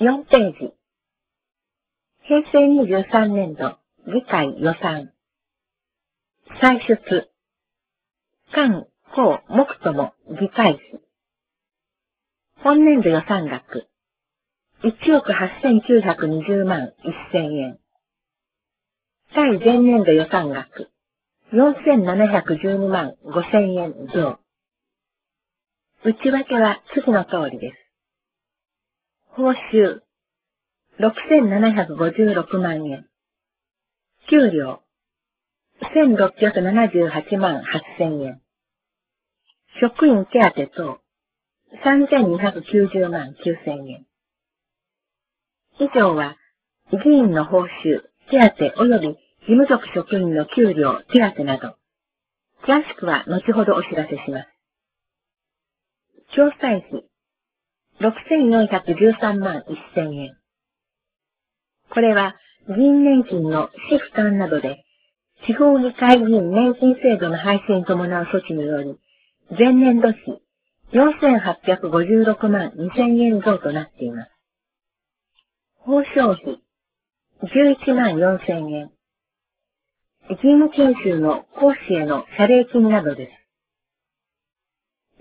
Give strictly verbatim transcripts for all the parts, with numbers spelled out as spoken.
よんページ。平成にじゅうさんねんど議会予算。歳出。官、公、木とも議会費。本年度予算額。いちおくはっせんきゅうひゃくにじゅうまんせんえん。対前年度予算額。よんせんななひゃくじゅうにまんごせんえん増。内訳は次の通りです。報酬。ろくせんななひゃくごじゅうろくまんえん。給料。せんろっぴゃくななじゅうはちまんはっせんえん。職員手当等。さんぜんにひゃくきゅうじゅうまんきゅうせんえん。以上は、議員の報酬、手当及び事務局職員の給料、手当など、詳しくは後ほどお知らせします。調査費、ろくせんよんひゃくじゅうさんまんせんえん。これは、議員年金の市負担などで、地方議会議員年金制度の廃止に伴う措置により、前年度比よんせんはっぴゃくごじゅうろくまんにせんえん増となっています。報奨費じゅういちまんよんせんえん。議務研修の講師への謝礼金などです。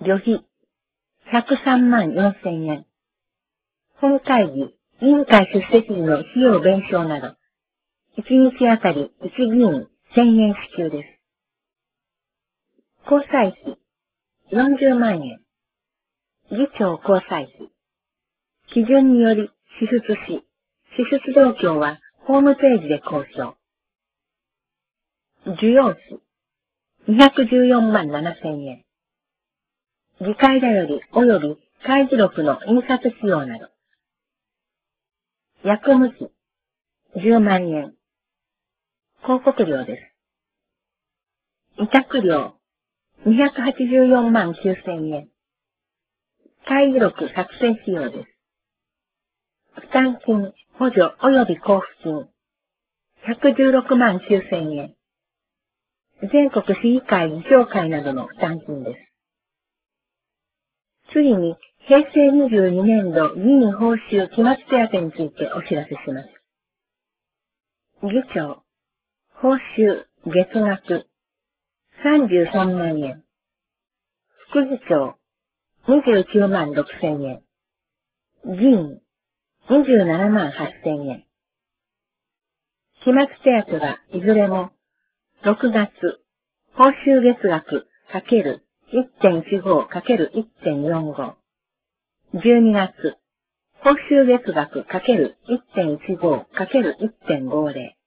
旅費ひゃくさんまんよんせんえん。本会議、委員会出席時の費用弁償など、いちにちあたりいち議員せんえん支給です。交際費よんじゅうまんえん。議長交際費。基準により支出し、支出状況はホームページで公表。需要費にひゃくじゅうよんまんななせんえん。議会だより及び会議録の印刷費用など。役務費じゅうまんえん。広告料です。委託料にひゃくはちじゅうよんまんきゅうせんえん。会議録作成費用です。負担金、補助及び交付金ひゃくじゅうろくまんきゅうせんえん。全国市議会議長会などの負担金です。次に、平成にじゅうにねんど議員報酬期末手当についてお知らせします。議長、報酬、月額、さんじゅうさんまんえん。副議長、にじゅうきゅうまんろくせんえん。議員、にじゅうななまんはっせんえん。期末手当はいずれも、ろくがつ、報酬月額 ×いってんいちご ×いってんよんご。じゅうにがつ、報酬月額 ×いってんいちご ×いってんごぜろ。